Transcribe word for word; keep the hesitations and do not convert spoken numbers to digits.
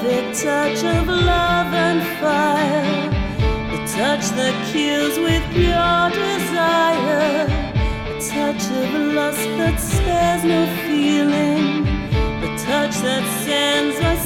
perfect touch of love and fire, the touch that kills with pure desire, a touch of lust that spares no feeling, the touch that sends us